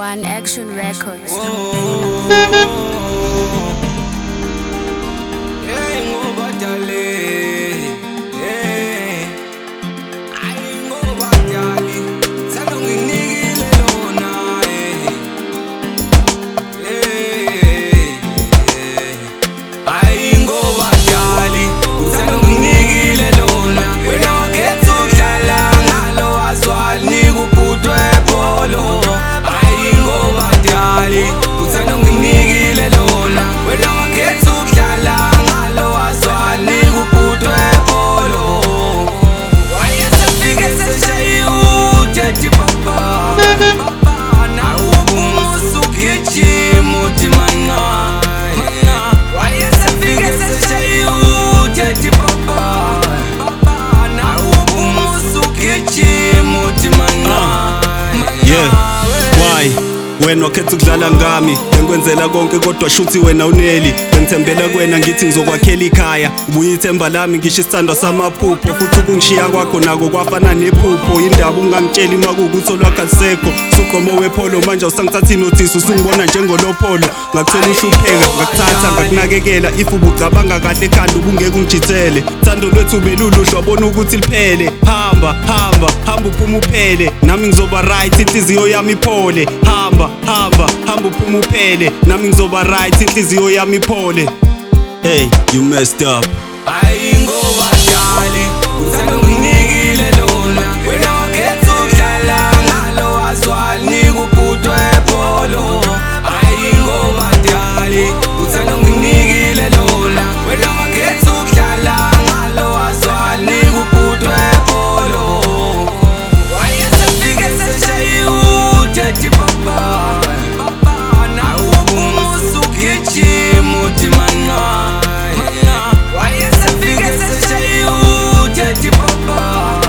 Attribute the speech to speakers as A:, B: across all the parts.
A: One Action Records.
B: Wena wakhetha ukudlala ngami, bengikwenzela konke kodwa shuthi wena uneli. Bengithembela kuwena ngithi ngizokwakhela ikhaya, ubuye ithemba lami ngisho isithandwa samaphupho. Futhi ukungishiya kwakho nako kwafana nephupho. Indaba ungangitsheli makuwukuthi olwakho alisekho. Suqomo wepholo manje awusangithathi notice, usungibona njengolopholo. Ngakuthola uhlupheka, ngakuthatha ngakunakekela. If ubucabanga kahle ekhanda ubungeke ungijithele. Thando lwethu beluluhle wabona ukuthi liphele. Hamba hamba hamba uphuma uphele, nami ngizoba right inhliziyo yami iphole. Hamba hamba uphuma uphele, nami ngizoba right inhliziyo yami iphole. Hey, you messed up.
C: Ayingoba dali uthanda unginikile lona, wena wakhetha ukudlala ngalo wazwali nikubhutwe epholo. Ayingoba dali uthanda unginikile lona, wena wakhetha ukudlala ngalo wazwali nikubhutwe epholo. Wayesefike seshaye ujethi papa, nawuphumusa ugijima uthi mancane. Wayesefike seshaye ujethi papa,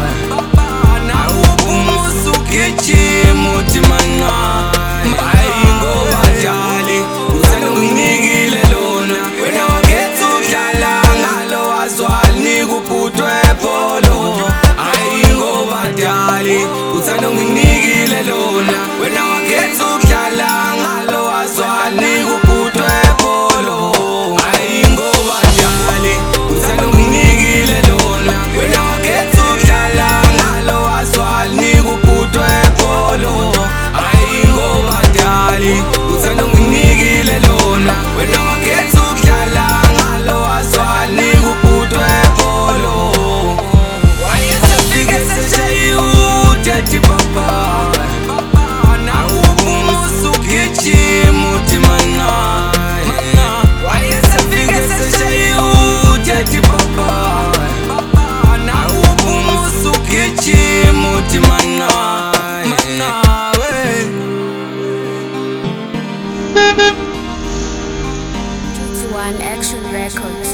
C: nawuphumusa ugijima uthi mancane. Ayingoba dali uthanda unginikile lona, wena wakhetha ukudlala ngalo wazwali nikubhutwe epholo. Ayingoba dali uthanda unginikile lona, wena wakhetha ukudlala ngalo wazwali nikubhutwe epholo. Ayingoba dali uthanda unginikile lona, wena wakhetha ukudlala ngalo wazwali nikubhutwe epholo. Ayingoba dali uthanda unginikile lona, wena wakhetha ukudlala ngalo wazwali nikubhutwe epholo. Wayesefike seshaye ujethi papa, nawuphumusa ugijima uthi mancane. Wayesefike seshaye ujethi papa, nawuphumusa ugijima uthi mancane.
A: One Action Records.